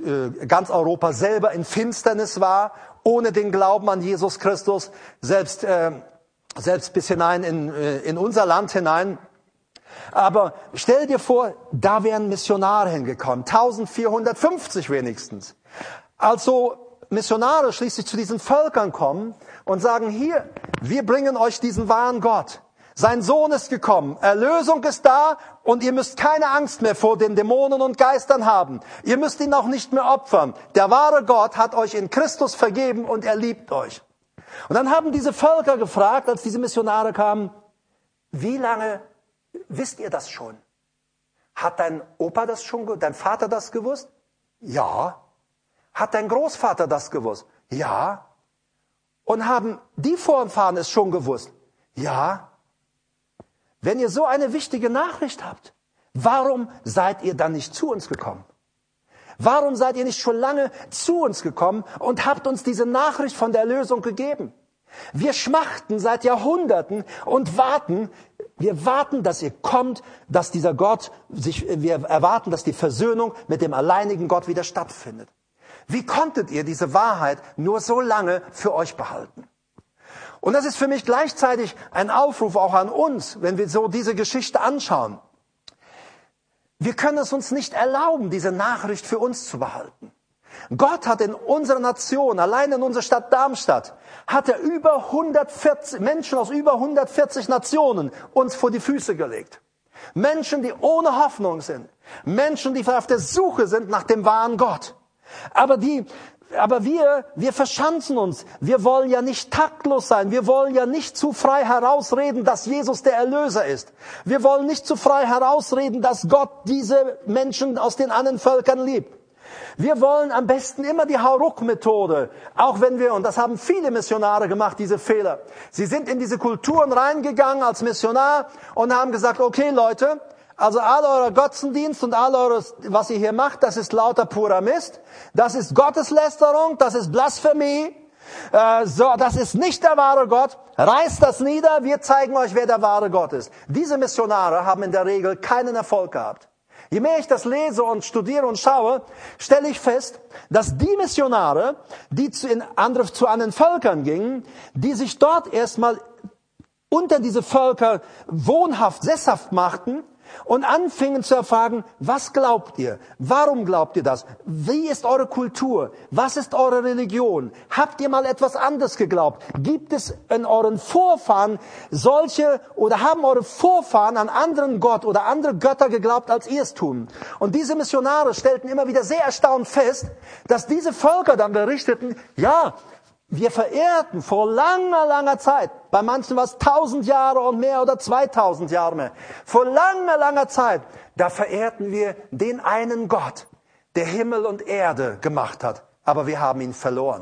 ganz Europa selber in Finsternis war, ohne den Glauben an Jesus Christus, selbst äh, selbst bis hinein in, in unser Land hinein. Aber stell dir vor, da wären Missionare hingekommen, eintausendvierhundertfünfzig wenigstens. Also Missionare schließlich zu diesen Völkern kommen und sagen, hier, wir bringen euch diesen wahren Gott. Sein Sohn ist gekommen, Erlösung ist da und ihr müsst keine Angst mehr vor den Dämonen und Geistern haben. Ihr müsst ihn auch nicht mehr opfern. Der wahre Gott hat euch in Christus vergeben und er liebt euch. Und dann haben diese Völker gefragt, als diese Missionare kamen, wie lange wisst ihr das schon? Hat dein Opa das schon, dein Vater das gewusst? Ja. Hat dein Großvater das gewusst? Ja. Und haben die Vorfahren es schon gewusst? Ja. Wenn ihr so eine wichtige Nachricht habt, warum seid ihr dann nicht zu uns gekommen? Warum seid ihr nicht schon lange zu uns gekommen und habt uns diese Nachricht von der Erlösung gegeben? Wir schmachten seit Jahrhunderten und warten, wir warten, dass ihr kommt, dass dieser Gott sich, wir erwarten, dass die Versöhnung mit dem alleinigen Gott wieder stattfindet. Wie konntet ihr diese Wahrheit nur so lange für euch behalten? Und das ist für mich gleichzeitig ein Aufruf auch an uns, wenn wir so diese Geschichte anschauen. Wir können es uns nicht erlauben, diese Nachricht für uns zu behalten. Gott hat in unserer Nation, allein in unserer Stadt Darmstadt, hat er über hundertvierzig Menschen aus über hundertvierzig Nationen uns vor die Füße gelegt. Menschen, die ohne Hoffnung sind. Menschen, die auf der Suche sind nach dem wahren Gott. Aber die, aber wir, wir verschanzen uns. Wir wollen ja nicht taktlos sein. Wir wollen ja nicht zu frei herausreden, dass Jesus der Erlöser ist. Wir wollen nicht zu frei herausreden, dass Gott diese Menschen aus den anderen Völkern liebt. Wir wollen am besten immer die Hauruck-Methode, auch wenn wir, und das haben viele Missionare gemacht, diese Fehler. Sie sind in diese Kulturen reingegangen als Missionar und haben gesagt, okay Leute, also all euer Götzendienst und all eures, was ihr hier macht, das ist lauter purer Mist. Das ist Gotteslästerung, das ist Blasphemie. Äh, so, das ist nicht der wahre Gott. Reißt das nieder, wir zeigen euch, wer der wahre Gott ist. Diese Missionare haben in der Regel keinen Erfolg gehabt. Je mehr ich das lese und studiere und schaue, stelle ich fest, dass die Missionare, die zu, in andere, zu anderen Völkern gingen, die sich dort erstmal unter diese Völker wohnhaft, sesshaft machten und anfingen zu erfragen, was glaubt ihr? Warum glaubt ihr das? Wie ist eure Kultur? Was ist eure Religion? Habt ihr mal etwas anderes geglaubt? Gibt es in euren Vorfahren solche oder haben eure Vorfahren an anderen Gott oder andere Götter geglaubt, als ihr es tun? Und diese Missionare stellten immer wieder sehr erstaunt fest, dass diese Völker dann berichteten, ja, wir verehrten vor langer, langer Zeit, bei manchen war es tausend Jahre und mehr oder zweitausend Jahre mehr, vor langer, langer Zeit, da verehrten wir den einen Gott, der Himmel und Erde gemacht hat. Aber wir haben ihn verloren.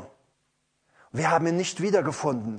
Wir haben ihn nicht wiedergefunden.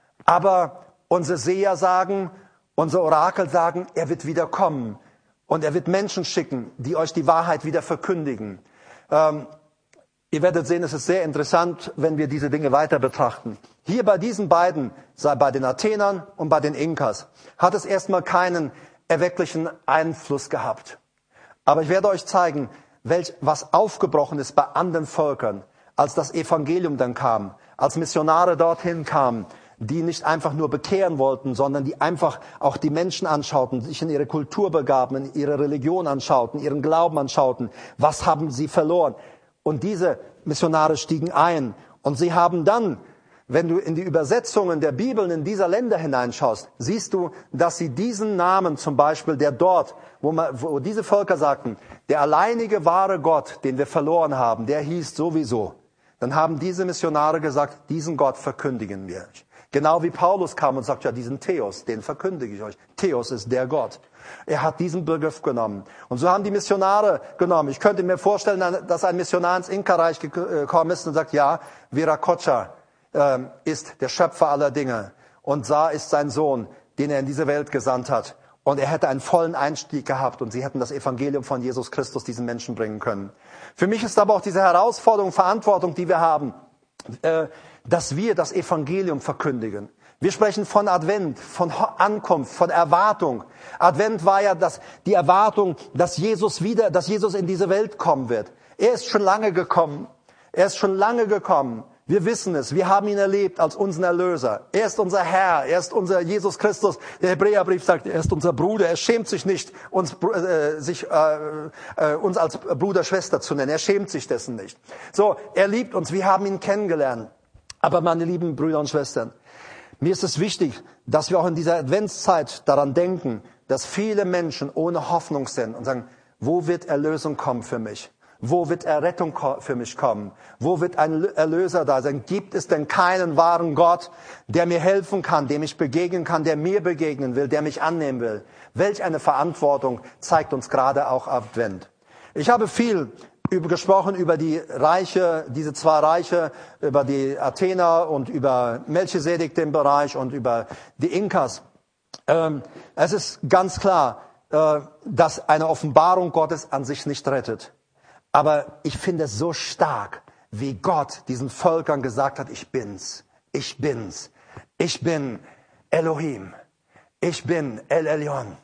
Aber unsere Seher sagen, unsere Orakel sagen, er wird wieder kommen. Und er wird Menschen schicken, die euch die Wahrheit wieder verkündigen. Ähm, Ihr werdet sehen, es ist sehr interessant, wenn wir diese Dinge weiter betrachten. Hier bei diesen beiden, sei bei den Athenern und bei den Inkas, hat es erstmal keinen erwecklichen Einfluss gehabt. Aber ich werde euch zeigen, welch, was aufgebrochen ist bei anderen Völkern, als das Evangelium dann kam, als Missionare dorthin kamen, die nicht einfach nur bekehren wollten, sondern die einfach auch die Menschen anschauten, sich in ihre Kultur begaben, in ihre Religion anschauten, ihren Glauben anschauten. Was haben sie verloren? Und diese Missionare stiegen ein. Und sie haben dann, wenn du in die Übersetzungen der Bibeln in dieser Länder hineinschaust, siehst du, dass sie diesen Namen zum Beispiel, der dort, wo, man, wo diese Völker sagten, der alleinige wahre Gott, den wir verloren haben, der hieß sowieso. Dann haben diese Missionare gesagt, diesen Gott verkündigen wir. Genau wie Paulus kam und sagt, ja, diesen Theos, den verkündige ich euch. Theos ist der Gott. Er hat diesen Begriff genommen. Und so haben die Missionare genommen. Ich könnte mir vorstellen, dass ein Missionar ins Inka-Reich gekommen ist und sagt, ja, Viracocha äh, ist der Schöpfer aller Dinge. Und Sa ist sein Sohn, den er in diese Welt gesandt hat. Und er hätte einen vollen Einstieg gehabt und sie hätten das Evangelium von Jesus Christus diesen Menschen bringen können. Für mich ist aber auch diese Herausforderung, Verantwortung, die wir haben, äh, dass wir das Evangelium verkündigen. Wir sprechen von Advent, von Ankunft, von Erwartung. Advent war ja das, die Erwartung, dass Jesus wieder, dass Jesus in diese Welt kommen wird. Er ist schon lange gekommen. Er ist schon lange gekommen. Wir wissen es. Wir haben ihn erlebt als unseren Erlöser. Er ist unser Herr. Er ist unser Jesus Christus. Der Hebräerbrief sagt, er ist unser Bruder. Er schämt sich nicht, uns, äh, sich, äh, äh, uns als Bruder, Schwester zu nennen. Er schämt sich dessen nicht. So, er liebt uns. Wir haben ihn kennengelernt. Aber meine lieben Brüder und Schwestern, mir ist es wichtig, dass wir auch in dieser Adventszeit daran denken, dass viele Menschen ohne Hoffnung sind und sagen, wo wird Erlösung kommen für mich? Wo wird Errettung für mich kommen? Wo wird ein Erlöser da sein? Gibt es denn keinen wahren Gott, der mir helfen kann, dem ich begegnen kann, der mir begegnen will, der mich annehmen will? Welch eine Verantwortung zeigt uns gerade auch Advent. Ich habe viel über, gesprochen über die Reiche, diese zwei Reiche, über die Athener und über Melchisedek den Bereich und über die Inkas. Ähm, es ist ganz klar, äh, dass eine Offenbarung Gottes an sich nicht rettet. Aber ich finde es so stark, wie Gott diesen Völkern gesagt hat, ich bin's, ich bin's, ich bin Elohim, ich bin El Elyon,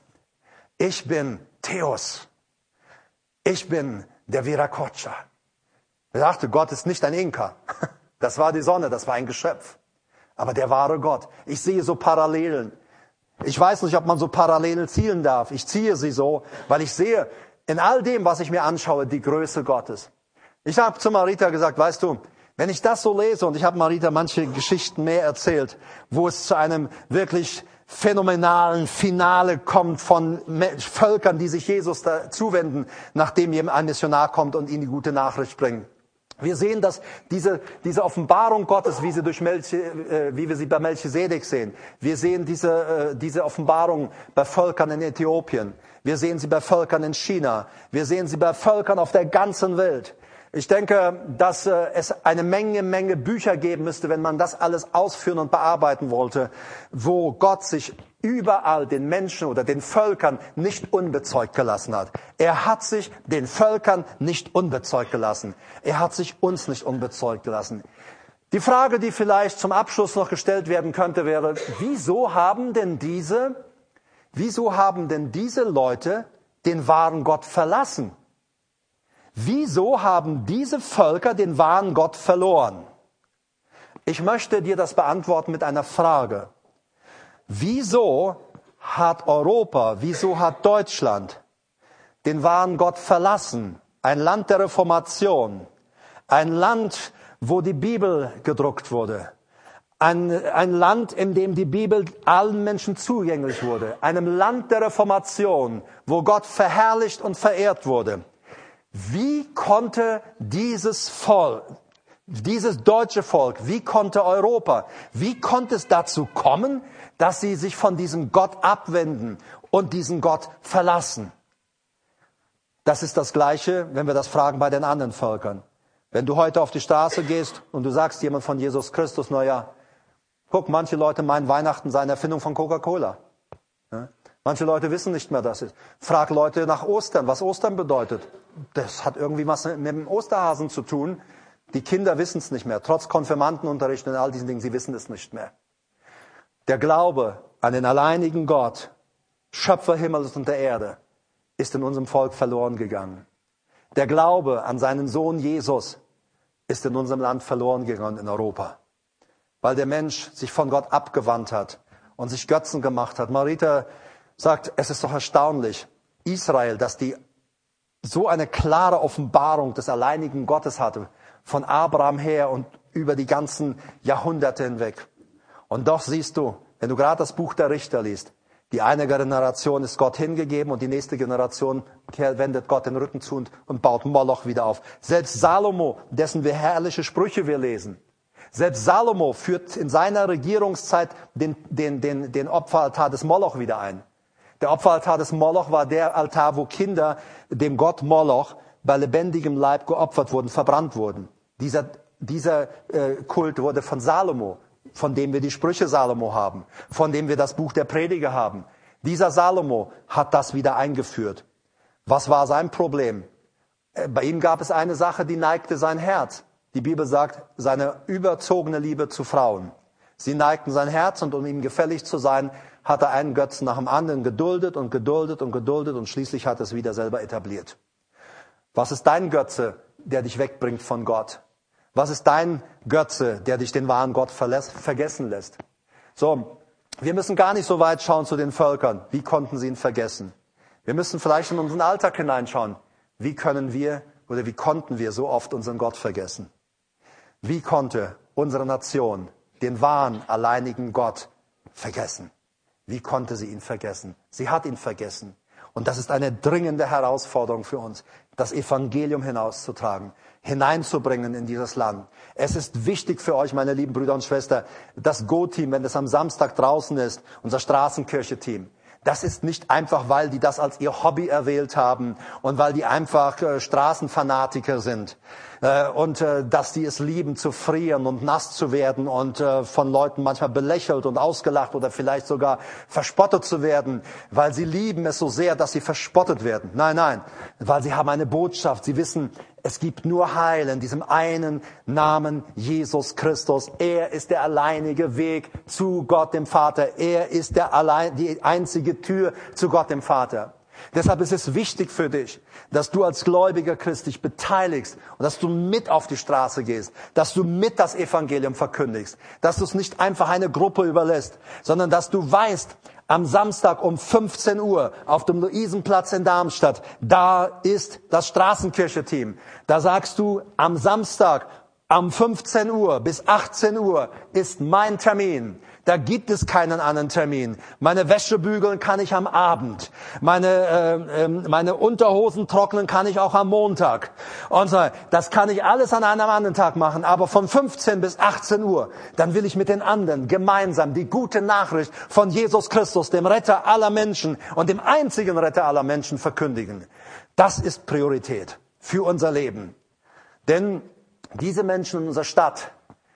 ich bin Theos, ich bin der Viracocha. Er sagte, Gott ist nicht ein Inka. Das war die Sonne, das war ein Geschöpf. Aber der wahre Gott. Ich sehe so Parallelen. Ich weiß nicht, ob man so Parallelen zielen darf. Ich ziehe sie so, weil ich sehe in all dem, was ich mir anschaue, die Größe Gottes. Ich habe zu Marita gesagt, weißt du, wenn ich das so lese, und ich habe Marita manche Geschichten mehr erzählt, wo es zu einem wirklich phänomenalen Finale kommt von Völkern, die sich Jesus da zuwenden, nachdem ein Missionar kommt und ihnen die gute Nachricht bringt. Wir sehen, dass diese, diese Offenbarung Gottes, wie, sie durch Melchi, äh, wie wir sie bei Melchisedek sehen, wir sehen diese, äh, diese Offenbarung bei Völkern in Äthiopien, wir sehen sie bei Völkern in China, wir sehen sie bei Völkern auf der ganzen Welt. Ich denke, dass äh, es eine Menge, Menge Bücher geben müsste, wenn man das alles ausführen und bearbeiten wollte, wo Gott sich überall den Menschen oder den Völkern nicht unbezeugt gelassen hat. Er hat sich den Völkern nicht unbezeugt gelassen. Er hat sich uns nicht unbezeugt gelassen. Die Frage, die vielleicht zum Abschluss noch gestellt werden könnte, wäre, wieso haben denn diese, wieso haben denn diese Leute den wahren Gott verlassen? Wieso haben diese Völker den wahren Gott verloren? Ich möchte dir das beantworten mit einer Frage. Wieso hat Europa, wieso hat Deutschland den wahren Gott verlassen? Ein Land der Reformation, ein Land, wo die Bibel gedruckt wurde, ein, ein Land, in dem die Bibel allen Menschen zugänglich wurde, einem Land der Reformation, wo Gott verherrlicht und verehrt wurde. Wie konnte dieses Volk, dieses deutsche Volk, wie konnte Europa, wie konnte es dazu kommen, dass sie sich von diesem Gott abwenden und diesen Gott verlassen? Das ist das Gleiche, wenn wir das fragen bei den anderen Völkern. Wenn du heute auf die Straße gehst und du sagst jemand von Jesus Christus, na ja, guck, manche Leute meinen, Weihnachten sei eine Erfindung von Coca-Cola. Ja? Manche Leute wissen nicht mehr, das ist. Frag Leute nach Ostern, was Ostern bedeutet. Das hat irgendwie was mit dem Osterhasen zu tun. Die Kinder wissen es nicht mehr, trotz Konfirmandenunterricht und all diesen Dingen, sie wissen es nicht mehr. Der Glaube an den alleinigen Gott, Schöpfer Himmels und der Erde, ist in unserem Volk verloren gegangen. Der Glaube an seinen Sohn Jesus ist in unserem Land verloren gegangen in Europa. Weil der Mensch sich von Gott abgewandt hat und sich Götzen gemacht hat. Marita sagt, es ist doch erstaunlich, Israel, dass die so eine klare Offenbarung des alleinigen Gottes hatte, von Abraham her und über die ganzen Jahrhunderte hinweg. Und doch siehst du, wenn du gerade das Buch der Richter liest, die eine Generation ist Gott hingegeben und die nächste Generation wendet Gott den Rücken zu und, und baut Moloch wieder auf. Selbst Salomo, dessen wir herrliche Sprüche wir lesen, selbst Salomo führt in seiner Regierungszeit den, den, den, den Opferaltar des Moloch wieder ein. Der Opferaltar des Moloch war der Altar, wo Kinder dem Gott Moloch bei lebendigem Leib geopfert wurden, verbrannt wurden. Dieser, dieser äh, Kult wurde von Salomo, von dem wir die Sprüche Salomo haben, von dem wir das Buch der Prediger haben. Dieser Salomo hat das wieder eingeführt. Was war sein Problem? Bei ihm gab es eine Sache, die neigte sein Herz. Die Bibel sagt, seine überzogene Liebe zu Frauen. Sie neigten sein Herz und um ihm gefällig zu sein, hat er einen Götzen nach dem anderen geduldet und geduldet und geduldet und schließlich hat er es wieder selber etabliert. Was ist dein Götze, der dich wegbringt von Gott? Was ist dein Götze, der dich den wahren Gott verlässt, vergessen lässt? So, wir müssen gar nicht so weit schauen zu den Völkern. Wie konnten sie ihn vergessen? Wir müssen vielleicht in unseren Alltag hineinschauen. Wie können wir oder wie konnten wir so oft unseren Gott vergessen? Wie konnte unsere Nation den wahren, alleinigen Gott vergessen? Wie konnte sie ihn vergessen? Sie hat ihn vergessen. Und das ist eine dringende Herausforderung für uns, das Evangelium hinauszutragen, hineinzubringen in dieses Land. Es ist wichtig für euch, meine lieben Brüder und Schwestern, das Go-Team, wenn es am Samstag draußen ist, unser Straßenkirche-Team. Das ist nicht einfach, weil die das als ihr Hobby erwählt haben und weil die einfach äh, Straßenfanatiker sind äh, und äh, dass die es lieben zu frieren und nass zu werden und äh, von Leuten manchmal belächelt und ausgelacht oder vielleicht sogar verspottet zu werden, weil sie lieben es so sehr, dass sie verspottet werden. Nein, nein, weil sie haben eine Botschaft. Sie wissen, es gibt nur Heil in diesem einen Namen Jesus Christus. Er ist der alleinige Weg zu Gott dem Vater. Er ist der allein, die einzige Tür zu Gott dem Vater. Deshalb ist es wichtig für dich, dass du als gläubiger Christ dich beteiligst und dass du mit auf die Straße gehst, dass du mit das Evangelium verkündigst, dass du es nicht einfach eine Gruppe überlässt, sondern dass du weißt, am Samstag um fünfzehn Uhr auf dem Luisenplatz in Darmstadt, da ist das Straßenkirche-Team. Da sagst du, am Samstag um fünfzehn Uhr bis achtzehn Uhr ist mein Termin. Da gibt es keinen anderen Termin. Meine Wäsche bügeln kann ich am Abend. Meine, äh, äh, meine Unterhosen trocknen kann ich auch am Montag. Und so, das kann ich alles an einem anderen Tag machen. Aber von fünfzehn bis achtzehn Uhr, dann will ich mit den anderen gemeinsam die gute Nachricht von Jesus Christus, dem Retter aller Menschen und dem einzigen Retter aller Menschen verkündigen. Das ist Priorität für unser Leben. Denn diese Menschen in unserer Stadt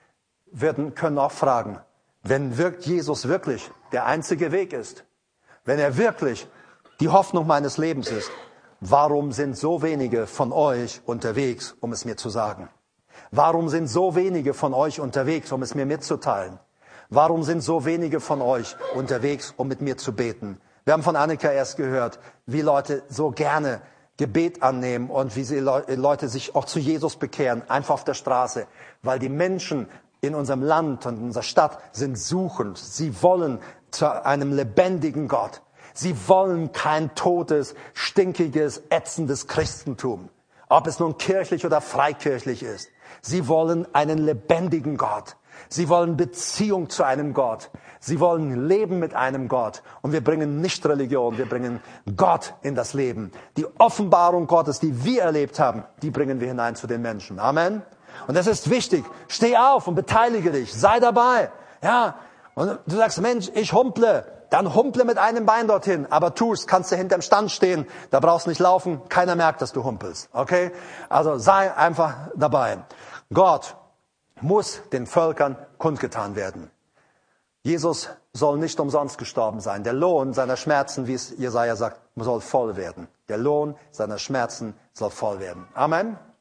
werden, können auch fragen, wenn wirkt Jesus wirklich der einzige Weg ist, wenn er wirklich die Hoffnung meines Lebens ist, warum sind so wenige von euch unterwegs, um es mir zu sagen? Warum sind so wenige von euch unterwegs, um es mir mitzuteilen? Warum sind so wenige von euch unterwegs, um mit mir zu beten? Wir haben von Annika erst gehört, wie Leute so gerne Gebet annehmen und wie sie Leute sich auch zu Jesus bekehren, einfach auf der Straße, weil die Menschen in unserem Land und in unserer Stadt sind suchend. Sie wollen zu einem lebendigen Gott. Sie wollen kein totes, stinkiges, ätzendes Christentum, ob es nun kirchlich oder freikirchlich ist. Sie wollen einen lebendigen Gott. Sie wollen Beziehung zu einem Gott. Sie wollen leben mit einem Gott. Und wir bringen nicht Religion, wir bringen Gott in das Leben. Die Offenbarung Gottes, die wir erlebt haben, die bringen wir hinein zu den Menschen. Amen. Und das ist wichtig. Steh auf und beteilige dich. Sei dabei. Ja. Und du sagst, Mensch, ich humple. Dann humple mit einem Bein dorthin. Aber tu's, kannst du hinterm Stand stehen. Da brauchst du nicht laufen. Keiner merkt, dass du humpelst. Okay? Also sei einfach dabei. Gott muss den Völkern kundgetan werden. Jesus soll nicht umsonst gestorben sein. Der Lohn seiner Schmerzen, wie es Jesaja sagt, soll voll werden. Der Lohn seiner Schmerzen soll voll werden. Amen.